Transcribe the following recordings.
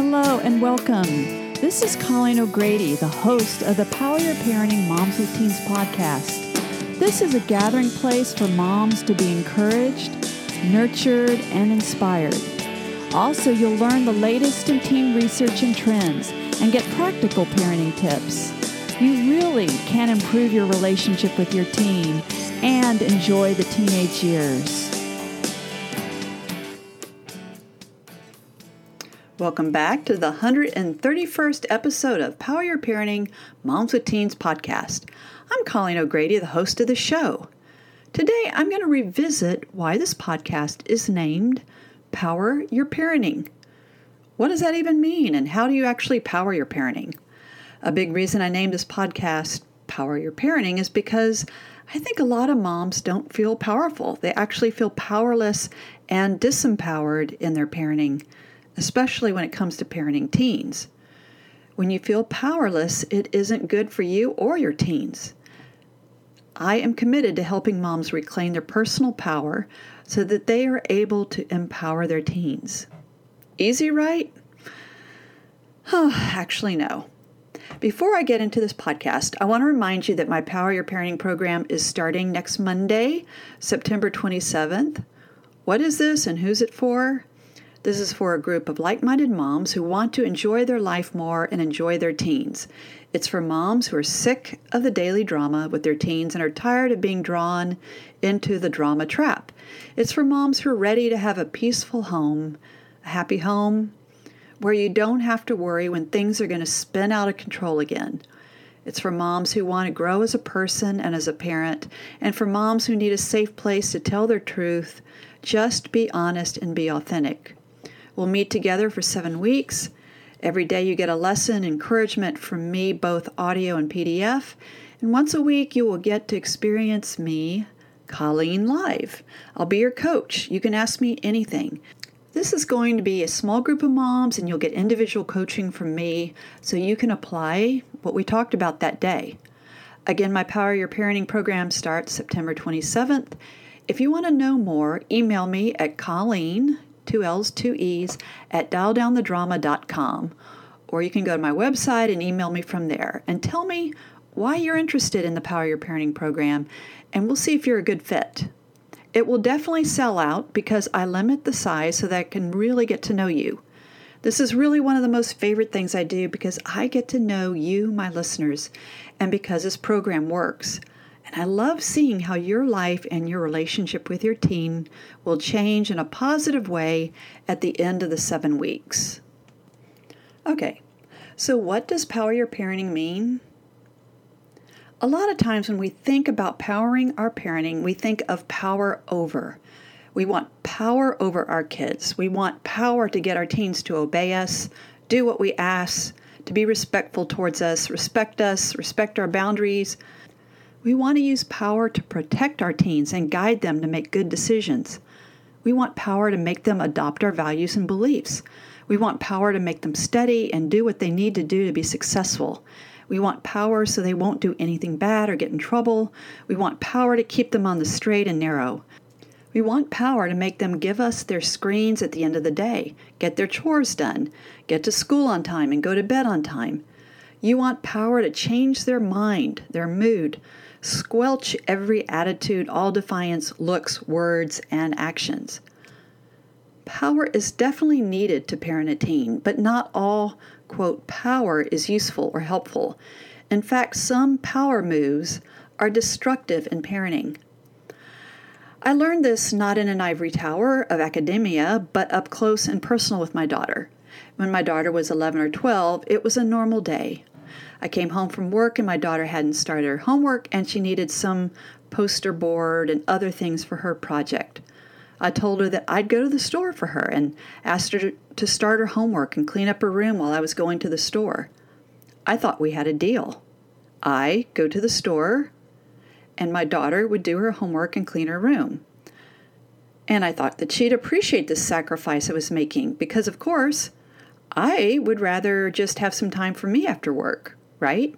Hello and welcome. This is Colleen O'Grady, the host of the Power Your Parenting Moms with Teens podcast. This is a gathering place for moms to be encouraged, nurtured, and inspired. Also, you'll learn the latest in teen research and trends and get practical parenting tips. You really can improve your relationship with your teen and enjoy the teenage years. Welcome back to the 131st episode of Power Your Parenting Moms with Teens podcast. I'm Colleen O'Grady, the host of the show. Today, I'm going to revisit why this podcast is named Power Your Parenting. What does that even mean, and how do you actually power your parenting? A big reason I named this podcast Power Your Parenting is because I think a lot of moms don't feel powerful. They actually feel powerless and disempowered in their parenting, especially when it comes to parenting teens. When you feel powerless, it isn't good for you or your teens. I am committed to helping moms reclaim their personal power so that they are able to empower their teens. Easy, right? Oh, actually, no. Before I get into this podcast, I want to remind you that my Power Your Parenting program is starting next Monday, September 27th. What is this and who's it for? This is for a group of like-minded moms who want to enjoy their life more and enjoy their teens. It's for moms who are sick of the daily drama with their teens and are tired of being drawn into the drama trap. It's for moms who are ready to have a peaceful home, a happy home, where you don't have to worry when things are going to spin out of control again. It's for moms who want to grow as a person and as a parent, and for moms who need a safe place to tell their truth, just be honest and be authentic. We'll meet together for 7 weeks. Every day you get a lesson, encouragement from me, both audio and PDF. And once a week you will get to experience me, Colleen, live. I'll be your coach. You can ask me anything. This is going to be a small group of moms, and you'll get individual coaching from me so you can apply what we talked about that day. Again, my Power Your Parenting program starts September 27th. If you want to know more, email me at Colleen, 2 L's, 2 E's, at dialdownthedrama.com. Or you can go to my website and email me from there. And tell me why you're interested in the Power Your Parenting program, and we'll see if you're a good fit. It will definitely sell out because I limit the size so that I can really get to know you. This is really one of the most favorite things I do because I get to know you, my listeners, and because this program works. And I love seeing how your life and your relationship with your teen will change in a positive way at the end of the 7 weeks. Okay, so what does Power Your Parenting mean? A lot of times when we think about powering our parenting, we think of power over. We want power over our kids. We want power to get our teens to obey us, do what we ask, to be respectful towards us, respect our boundaries. We want to use power to protect our teens and guide them to make good decisions. We want power to make them adopt our values and beliefs. We want power to make them study and do what they need to do to be successful. We want power so they won't do anything bad or get in trouble. We want power to keep them on the straight and narrow. We want power to make them give us their screens at the end of the day, get their chores done, get to school on time, and go to bed on time. You want power to change their mind, their mood, squelch every attitude, all defiance, looks, words, and actions. Power is definitely needed to parent a teen, but not all, quote, power is useful or helpful. In fact, some power moves are destructive in parenting. I learned this not in an ivory tower of academia, but up close and personal with my daughter. When my daughter was 11 or 12, it was a normal day. I came home from work and my daughter hadn't started her homework and she needed some poster board and other things for her project. I told her that I'd go to the store for her and asked her to start her homework and clean up her room while I was going to the store. I thought we had a deal. I go to the store and my daughter would do her homework and clean her room. And I thought that she'd appreciate this sacrifice I was making because, of course, I would rather just have some time for me after work, right?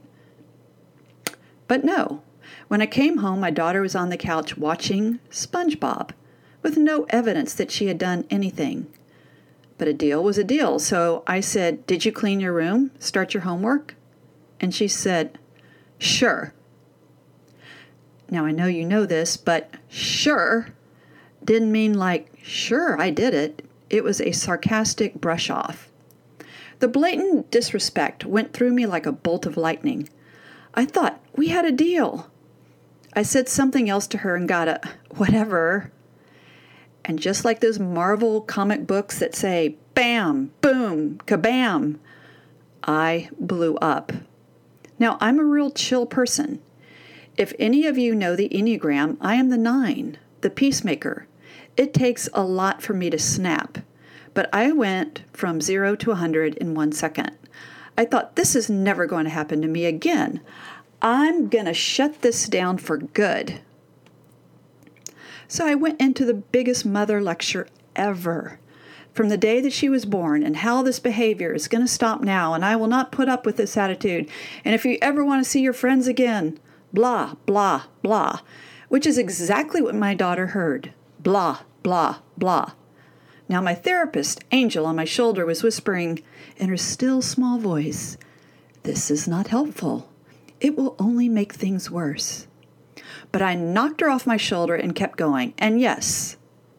But no. When I came home, my daughter was on the couch watching SpongeBob with no evidence that she had done anything. But a deal was a deal. So I said, "Did you clean your room? Start your homework?" And she said, "Sure." Now I know you know this, but sure didn't mean like, "Sure, I did it." It was a sarcastic brush off. The blatant disrespect went through me like a bolt of lightning. I thought we had a deal. I said something else to her and got a whatever. And just like those Marvel comic books that say, bam, boom, kabam, I blew up. Now, I'm a real chill person. If any of you know the Enneagram, I am the 9, the peacemaker. It takes a lot for me to snap. But I went from 0 to 100 in 1 second. I thought, this is never going to happen to me again. I'm going to shut this down for good. So I went into the biggest mother lecture ever. From the day that she was born and how this behavior is going to stop now, and I will not put up with this attitude. And if you ever want to see your friends again, blah, blah, blah, which is exactly what my daughter heard. Blah, blah, blah. Now my therapist, Angel, on my shoulder was whispering in her still small voice, "This is not helpful. It will only make things worse." But I knocked her off my shoulder and kept going. And yes,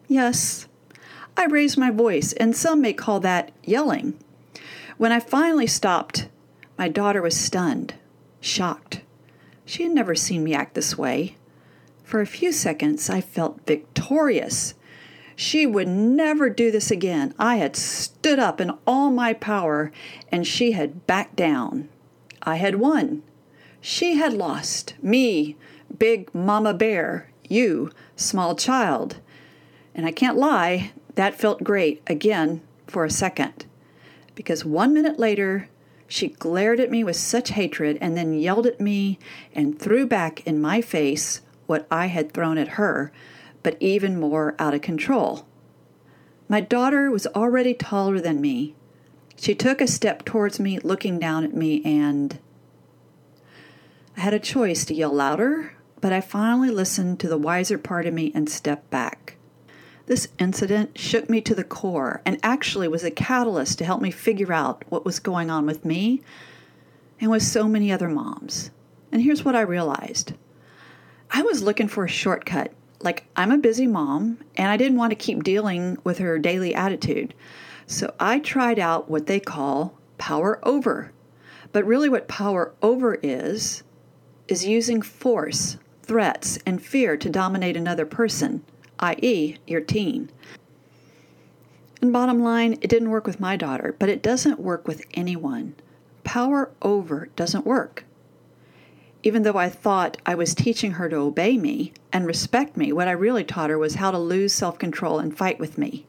I raised my voice, and some may call that yelling. When I finally stopped, my daughter was stunned, shocked. She had never seen me act this way. For a few seconds, I felt victorious. She would never do this again. I had stood up in all my power, and she had backed down. I had won. She had lost. Me, big mama bear. You, small child. And I can't lie, that felt great again for a second. Because 1 minute later, she glared at me with such hatred and then yelled at me and threw back in my face what I had thrown at her, but even more out of control. My daughter was already taller than me. She took a step towards me, looking down at me, and I had a choice to yell louder, but I finally listened to the wiser part of me and stepped back. This incident shook me to the core and actually was a catalyst to help me figure out what was going on with me and with so many other moms. And here's what I realized. I was looking for a shortcut. Like, I'm a busy mom, and I didn't want to keep dealing with her daily attitude. So I tried out what they call power over. But really what power over is using force, threats, and fear to dominate another person, i.e., your teen. And bottom line, it didn't work with my daughter, but it doesn't work with anyone. Power over doesn't work. Even though I thought I was teaching her to obey me and respect me, what I really taught her was how to lose self-control and fight with me.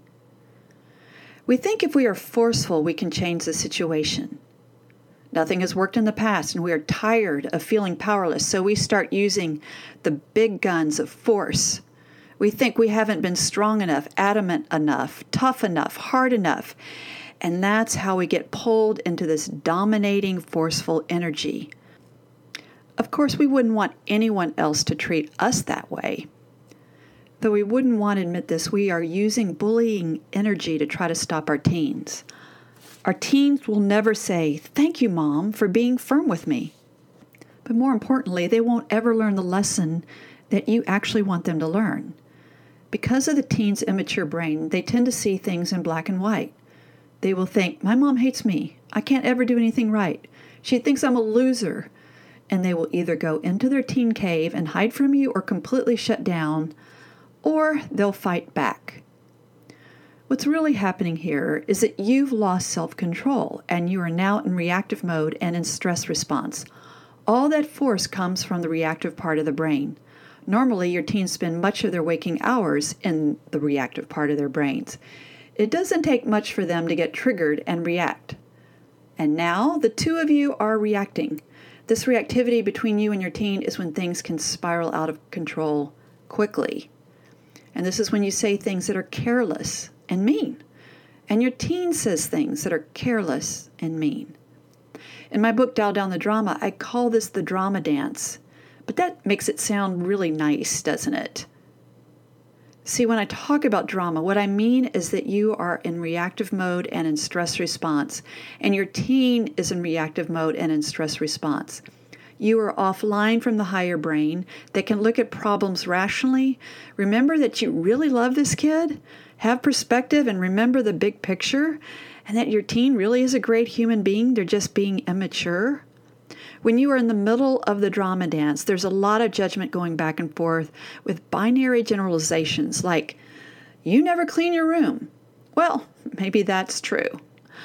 We think if we are forceful, we can change the situation. Nothing has worked in the past, and we are tired of feeling powerless, so we start using the big guns of force. We think we haven't been strong enough, adamant enough, tough enough, hard enough, and that's how we get pulled into this dominating, forceful energy. Of course, we wouldn't want anyone else to treat us that way. Though we wouldn't want to admit this, we are using bullying energy to try to stop our teens. Our teens will never say, "Thank you, Mom, for being firm with me." But more importantly, they won't ever learn the lesson that you actually want them to learn. Because of the teen's immature brain, they tend to see things in black and white. They will think, "My mom hates me. I can't ever do anything right. She thinks I'm a loser." And they will either go into their teen cave and hide from you or completely shut down, or they'll fight back. What's really happening here is that you've lost self-control and you are now in reactive mode and in stress response. All that force comes from the reactive part of the brain. Normally, your teens spend much of their waking hours in the reactive part of their brains. It doesn't take much for them to get triggered and react. And now the two of you are reacting. This reactivity between you and your teen is when things can spiral out of control quickly. And this is when you say things that are careless and mean. And your teen says things that are careless and mean. In my book, Dial Down the Drama, I call this the drama dance. But that makes it sound really nice, doesn't it? See, when I talk about drama, what I mean is that you are in reactive mode and in stress response, and your teen is in reactive mode and in stress response. You are offline from the higher brain that can look at problems rationally. Remember that you really love this kid, have perspective, and remember the big picture, and that your teen really is a great human being. They're just being immature. When you are in the middle of the drama dance, there's a lot of judgment going back and forth with binary generalizations like, you never clean your room. Well, maybe that's true.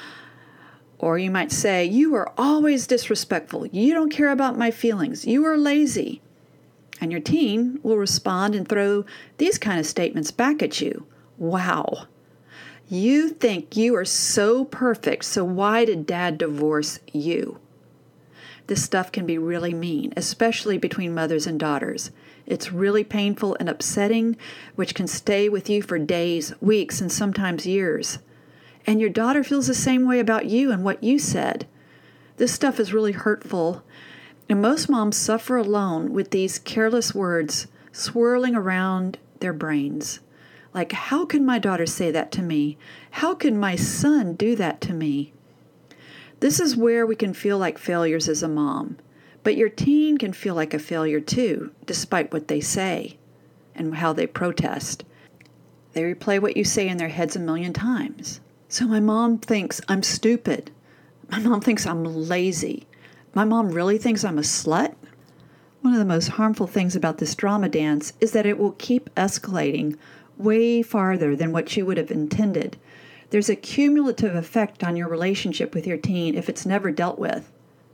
Or you might say, you are always disrespectful. You don't care about my feelings. You are lazy. And your teen will respond and throw these kind of statements back at you. Wow. You think you are so perfect, so why did Dad divorce you? This stuff can be really mean, especially between mothers and daughters. It's really painful and upsetting, which can stay with you for days, weeks, and sometimes years. And your daughter feels the same way about you and what you said. This stuff is really hurtful, and most moms suffer alone with these careless words swirling around their brains. Like, how could my daughter say that to me? How could my son do that to me? This is where we can feel like failures as a mom, but your teen can feel like a failure too, despite what they say and how they protest. They replay what you say in their heads a million times. So my mom thinks I'm stupid. My mom thinks I'm lazy. My mom really thinks I'm a slut. One of the most harmful things about this drama dance is that it will keep escalating way farther than what you would have intended. There's a cumulative effect on your relationship with your teen if it's never dealt with.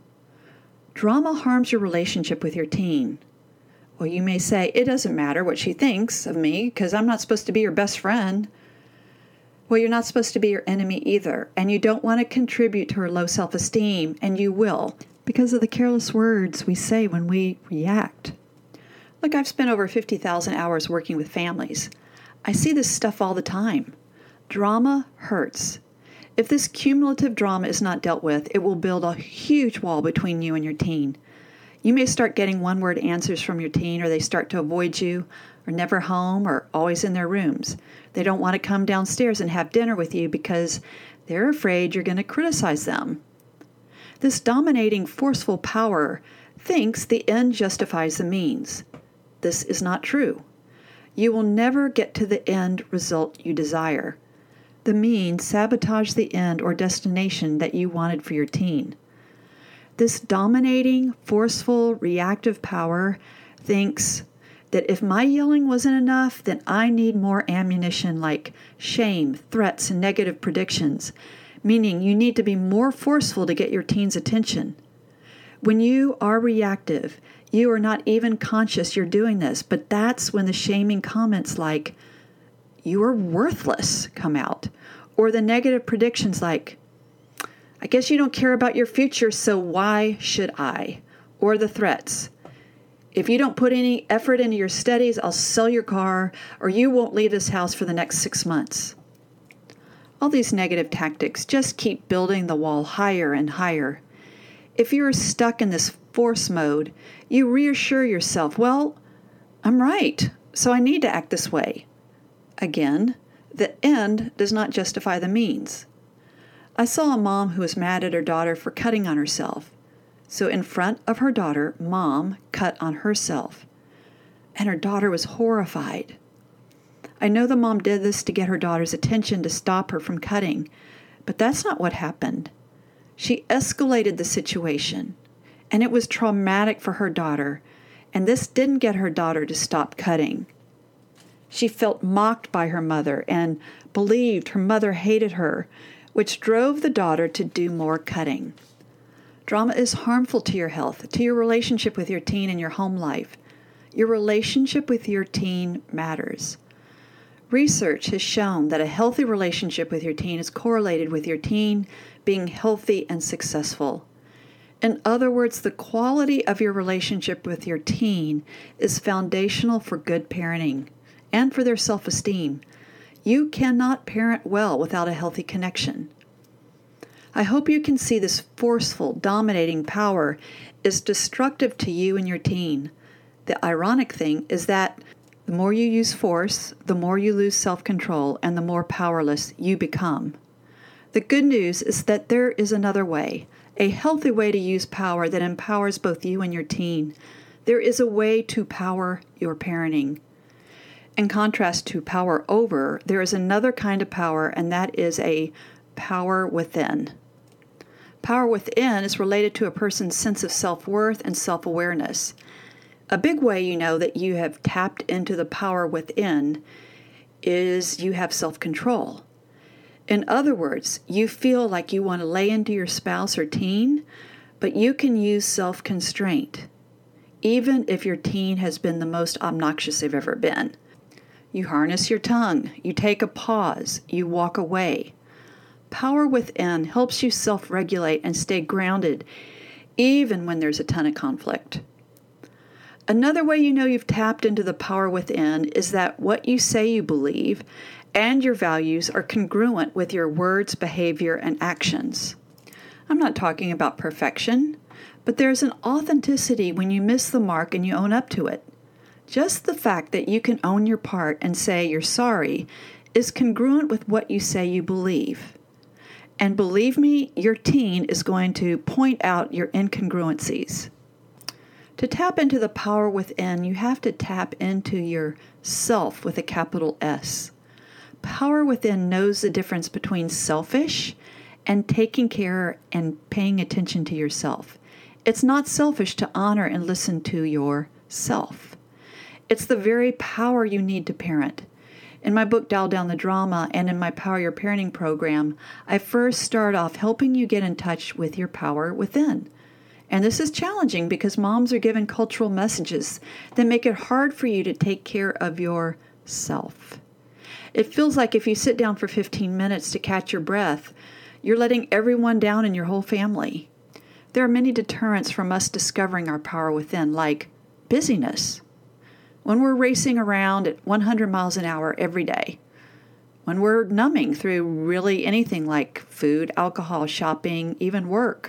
Drama harms your relationship with your teen. Well, you may say, it doesn't matter what she thinks of me because I'm not supposed to be your best friend. Well, you're not supposed to be your enemy either, and you don't want to contribute to her low self-esteem, and you will, because of the careless words we say when we react. Look, I've spent over 50,000 hours working with families. I see this stuff all the time. Drama hurts. If this cumulative drama is not dealt with, it will build a huge wall between you and your teen. You may start getting one-word answers from your teen, or they start to avoid you, or never home, or always in their rooms. They don't want to come downstairs and have dinner with you because they're afraid you're going to criticize them. This dominating, forceful power thinks the end justifies the means. This is not true. You will never get to the end result you desire. The means sabotage the end or destination that you wanted for your teen. This dominating, forceful, reactive power thinks that if my yelling wasn't enough, then I need more ammunition like shame, threats, and negative predictions, meaning you need to be more forceful to get your teen's attention. When you are reactive, you are not even conscious you're doing this, but that's when the shaming comments like, you are worthless, come out. Or the negative predictions like, I guess you don't care about your future, so why should I? Or the threats. If you don't put any effort into your studies, I'll sell your car, or you won't leave this house for the next 6 months. All these negative tactics just keep building the wall higher and higher. If you're stuck in this force mode, you reassure yourself, well, I'm right, so I need to act this way. Again, the end does not justify the means. I saw a mom who was mad at her daughter for cutting on herself. So in front of her daughter, Mom cut on herself. And her daughter was horrified. I know the mom did this to get her daughter's attention to stop her from cutting, but that's not what happened. She escalated the situation, and it was traumatic for her daughter, and this didn't get her daughter to stop cutting. She felt mocked by her mother and believed her mother hated her, which drove the daughter to do more cutting. Drama is harmful to your health, to your relationship with your teen and your home life. Your relationship with your teen matters. Research has shown that a healthy relationship with your teen is correlated with your teen being healthy and successful. In other words, the quality of your relationship with your teen is foundational for good parenting and for their self-esteem. You cannot parent well without a healthy connection. I hope you can see this forceful, dominating power is destructive to you and your teen. The ironic thing is that The more you use force, the more you lose self-control and the more powerless you become. The good news is that there is another way, a healthy way to use power that empowers both you and your teen. There is a way to power your parenting. In contrast to power over, there is another kind of power, and that is a power within. Power within is related to a person's sense of self-worth and self-awareness. A big way you know that you have tapped into the power within is you have self-control. In other words, you feel like you want to lay into your spouse or teen, but you can use self-constraint, even if your teen has been the most obnoxious they've ever been. You harness your tongue, you take a pause, you walk away. Power within helps you self-regulate and stay grounded, even when there's a ton of conflict. Another way you know you've tapped into the power within is that what you say you believe and your values are congruent with your words, behavior, and actions. I'm not talking about perfection, but there's an authenticity when you miss the mark and you own up to it. Just the fact that you can own your part and say you're sorry is congruent with what you say you believe. And believe me, your teen is going to point out your incongruencies. To tap into the power within, you have to tap into your self with a capital S. Power within knows the difference between selfish and taking care and paying attention to yourself. It's not selfish to honor and listen to yourself. It's the very power you need to parent. In my book, Dial Down the Drama, and in my Power Your Parenting program, I first start off helping you get in touch with your power within. And this is challenging because moms are given cultural messages that make it hard for you to take care of yourself. It feels like if you sit down for 15 minutes to catch your breath, you're letting everyone down in your whole family. There are many deterrents from us discovering our power within, like busyness. When we're racing around at 100 miles an hour every day. When we're numbing through really anything like food, alcohol, shopping, even work.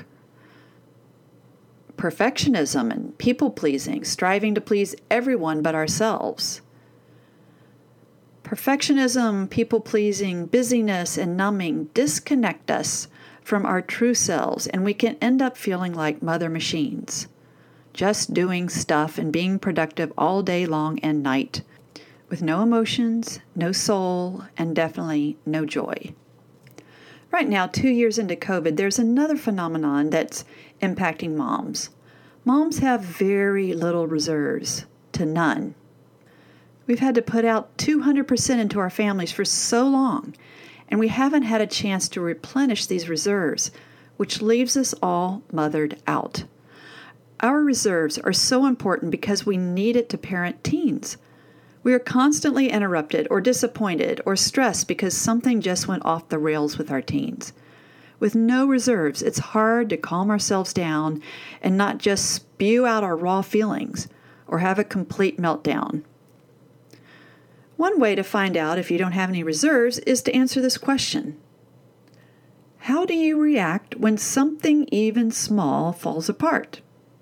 Perfectionism and people-pleasing, striving to please everyone but ourselves. Perfectionism, people-pleasing, busyness, and numbing disconnect us from our true selves, and we can end up feeling like mother machines, just doing stuff and being productive all day long and night, with no emotions, no soul, and definitely no joy. Right now, 2 years into COVID, there's another phenomenon that's impacting moms. Moms have very little reserves, to none. We've had to put out 200% into our families for so long, and we haven't had a chance to replenish these reserves, which leaves us all mothered out. Our reserves are so important because we need it to parent teens. We are constantly interrupted or disappointed or stressed because something just went off the rails with our teens. With no reserves, it's hard to calm ourselves down and not just spew out our raw feelings or have a complete meltdown. One way to find out if you don't have any reserves is to answer this question. How do you react when something even small falls apart?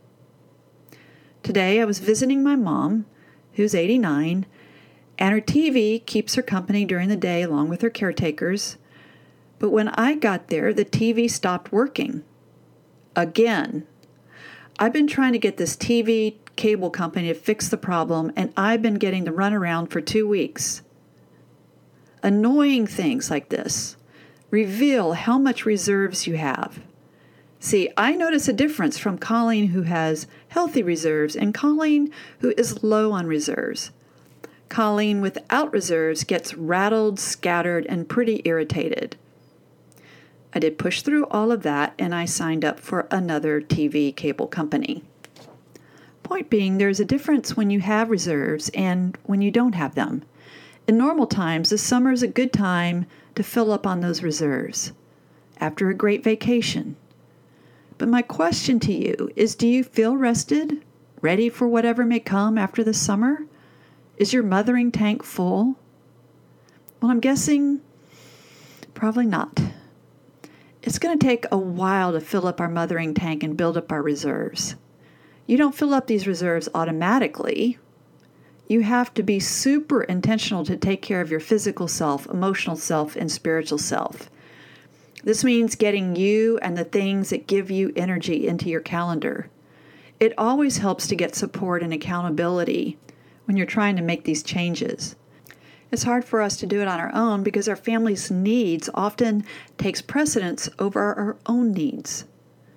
Today I was visiting my mom, who's 89, and her TV keeps her company during the day along with her caretakers. But when I got there, the TV stopped working. Again. I've been trying to get this TV cable company to fix the problem, and I've been getting the runaround for 2 weeks. Annoying things like this reveal how much reserves you have. See, I notice a difference from Colleen, who has healthy reserves, and Colleen, who is low on reserves. Colleen without reserves gets rattled, scattered, and pretty irritated. I did push through all of that, and I signed up for another TV cable company. Point being, there's a difference when you have reserves and when you don't have them. In normal times, the summer is a good time to fill up on those reserves after a great vacation. But my question to you is, do you feel rested, ready for whatever may come after the summer? Is your mothering tank full? Well, I'm guessing probably not. It's going to take a while to fill up our mothering tank and build up our reserves. You don't fill up these reserves automatically. You have to be super intentional to take care of your physical self, emotional self, and spiritual self. This means getting you and the things that give you energy into your calendar. It always helps to get support and accountability when you're trying to make these changes. It's hard for us to do it on our own because our family's needs often takes precedence over our own needs.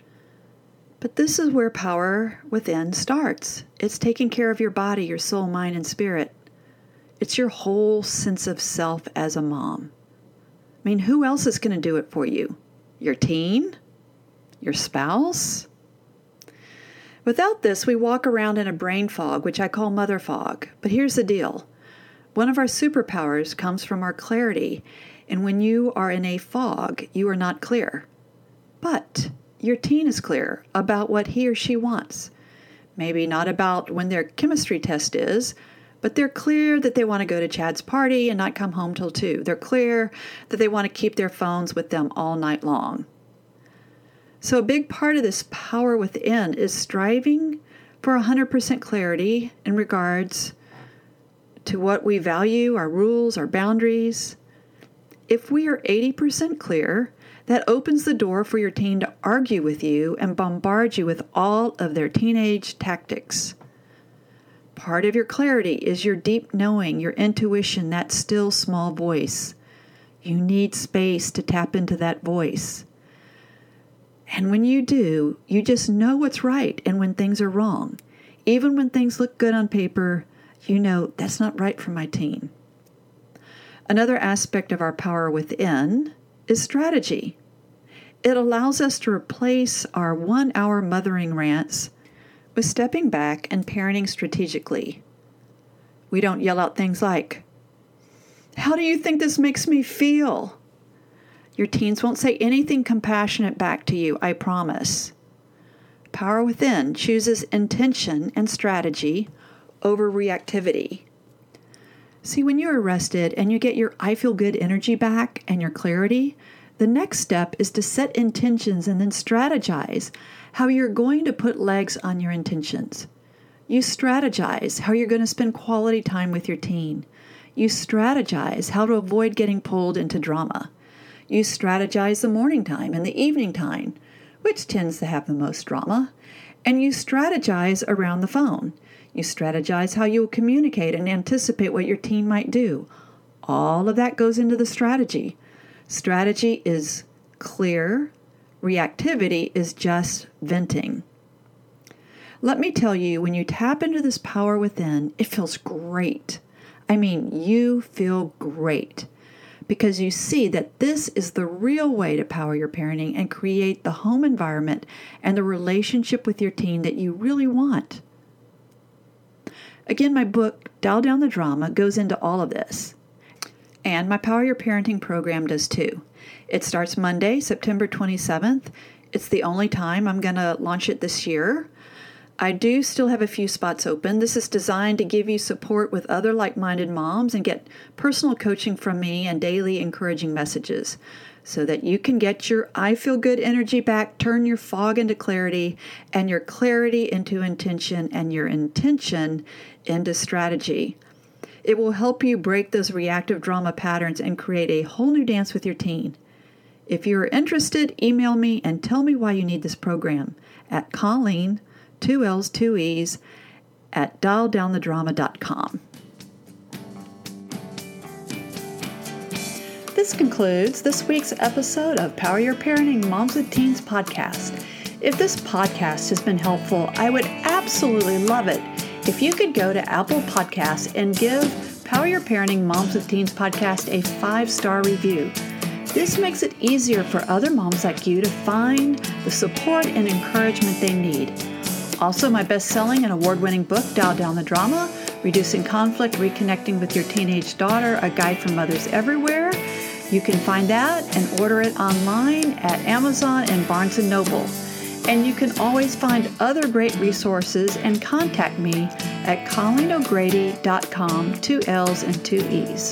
But this is where Power Within starts. It's taking care of your body, your soul, mind, and spirit. It's your whole sense of self as a mom. I mean, who else is going to do it for you? Your teen? Your spouse? Without this, we walk around in a brain fog, which I call mother fog. But here's the deal. One of our superpowers comes from our clarity, and when you are in a fog, you are not clear. But your teen is clear about what he or she wants. Maybe not about when their chemistry test is, but they're clear that they want to go to Chad's party and not come home till 2. They're clear that they want to keep their phones with them all night long. So a big part of this power within is striving for 100% clarity in regards to what we value, our rules, our boundaries. If we are 80% clear, that opens the door for your teen to argue with you and bombard you with all of their teenage tactics. Part of your clarity is your deep knowing, your intuition, that still small voice. You need space to tap into that voice. And when you do, you just know what's right and when things are wrong. Even when things look good on paper, you know that's not right for my teen. Another aspect of our power within is strategy. It allows us to replace our 1-hour mothering rants with stepping back and parenting strategically. We don't yell out things like, "How do you think this makes me feel?" Your teens won't say anything compassionate back to you, I promise. Power Within chooses intention and strategy over reactivity. See, when you're rested and you get your I feel good energy back and your clarity, the next step is to set intentions and then strategize how you're going to put legs on your intentions. You strategize how you're going to spend quality time with your teen. You strategize how to avoid getting pulled into drama. You strategize the morning time and the evening time, which tends to have the most drama. And you strategize around the phone. You strategize how you will communicate and anticipate what your teen might do. All of that goes into the strategy. Strategy is clear. Reactivity is just venting. Let me tell you, when you tap into this power within, it feels great. I mean, you feel great because you see that this is the real way to power your parenting and create the home environment and the relationship with your teen that you really want. Again, my book, Dial Down the Drama, goes into all of this. And my Power Your Parenting program does too. It starts Monday, September 27th. It's the only time I'm going to launch it this year. I do still have a few spots open. This is designed to give you support with other like-minded moms and get personal coaching from me and daily encouraging messages so that you can get your I feel good energy back, turn your fog into clarity, and your clarity into intention, and your intention into strategy. It will help you break those reactive drama patterns and create a whole new dance with your teen. If you're interested, email me and tell me why you need this program at Colleen, 2 L's, 2 E's, at dialdownthedrama.com. This concludes this week's episode of Power Your Parenting Moms with Teens podcast. If this podcast has been helpful, I would absolutely love it if you could go to Apple Podcasts and give Power Your Parenting Moms with Teens podcast a 5-star review. This makes it easier for other moms like you to find the support and encouragement they need. Also, my best-selling and award-winning book, Dial Down the Drama, Reducing Conflict, Reconnecting with Your Teenage Daughter, A Guide for Mothers Everywhere. You can find that and order it online at Amazon and Barnes & Noble. And you can always find other great resources and contact me at ColleenO'Grady.com, 2 L's and 2 E's.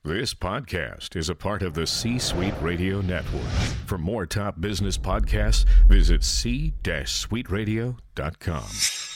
This podcast is a part of the C-Suite Radio Network. For more top business podcasts, visit c-suiteradio.com.